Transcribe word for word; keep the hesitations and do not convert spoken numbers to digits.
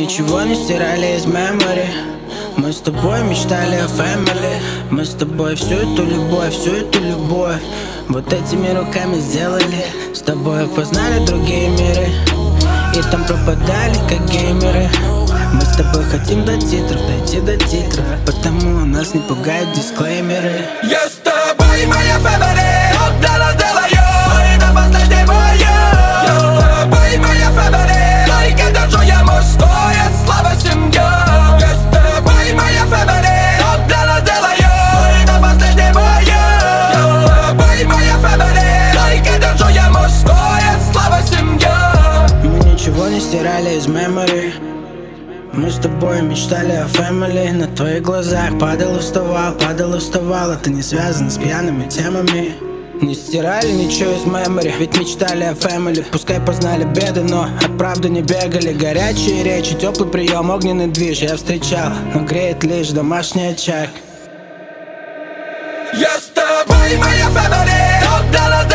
ничего не стирали из мемори. Мы с тобой мечтали о family. Мы с тобой всю эту любовь, всю эту любовь вот этими руками сделали. С тобой познали другие миры и там пропадали как геймеры. Мы с тобой хотим до титров, дойти до титров, потому нас не пугают дисклеймеры. Я с тобой, моя family, для нас делаю мы до последнего я. Я с тобой, моя family, только держу я мужское слово семья. Я с тобой, моя family, для нас делаю мы до последнего я. Я с тобой, моя family, только держу я мужское слово семья. Мы ничего не стирали из мемори. Мы с тобой мечтали о family. На твоих глазах падал и вставал, падал и вставал. Это не связано с пьяными темами. Не стирали ничего из мемори, ведь мечтали о family. Пускай познали беды, но от правды не бегали. Горячие речи, теплый прием, огненный движ я встречал, но греет лишь домашний очаг. Я с тобой, моя family, для нас